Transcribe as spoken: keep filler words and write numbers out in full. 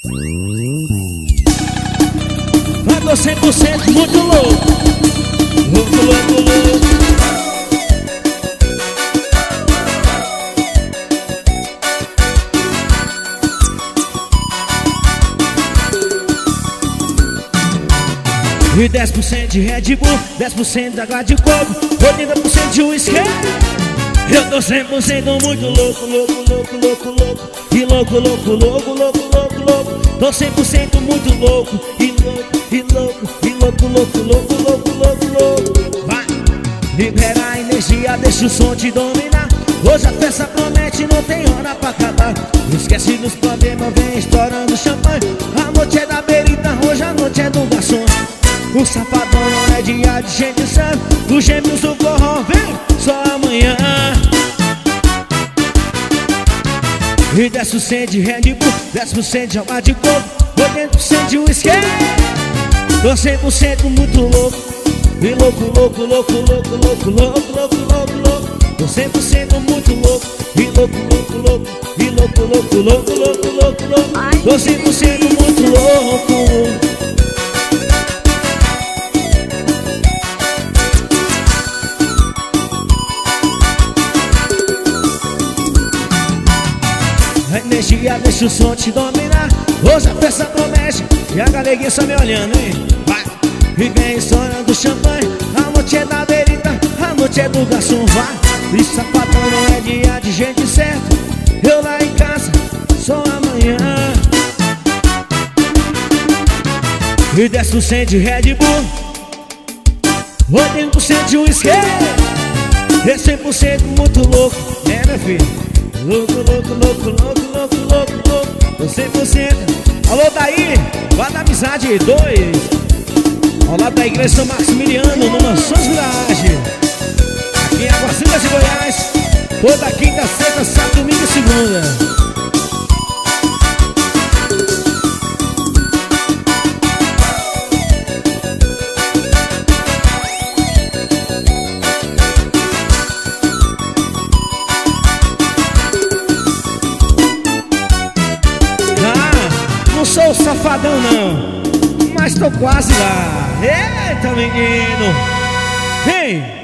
Vai tô cem por cento muito louco. Louco, louco, louco. E dez por cento de Red Bull, dez por cento de água de coco, oitenta por cento de uísque. Eu tô cem por cento muito louco, louco, louco, louco, louco. E louco, louco, louco, louco, louco, louco. Tô cem por cento muito louco. E louco, e louco, e louco, louco, louco, louco, louco, louco. Vai, libera a energia, deixa o som te dominar. Hoje a festa promete, não tem hora pra acabar. Esquece dos problemas, vem estourando champanhe. A noite é da berita, hoje a noite é do garçom. O safadão não é dia de gente sã. Os gêmeos do forró vem só amanhã. E dez por cento de Red Bull, dez por cento de água de coco, oitenta por cento de uísque. Tô cem por cento muito louco. E louco, louco, louco, louco, louco, louco, louco, louco, louco. Tô cem por cento muito louco. E louco, louco, louco, e louco, louco, louco, louco, louco, louco. Tô cem por cento muito louco. A energia deixa o som te dominar. Hoje a festa promete e a galeguinha só me olhando, hein? Vai! E vem estourando champanhe. A noite é da berita, a noite é do garçom. Vai! E safadão não é dia de gente certo. Eu lá em casa, só amanhã. E dez por cento de Red Bull, oitenta por cento de uísque. E cem por cento muito louco, né, meu filho? Louco, louco, louco, louco, louco, louco, louco. Tô cem por cento. Alô, daí, Guarda Amizade dois, ao lado da igreja São Maximiliano, no Mansões Village, aqui em Águas Lindas de Goiás. Toda quinta, sexta, sábado, domingo e segunda. Não sou safadão não, mas tô quase lá. Eita, menino, vem!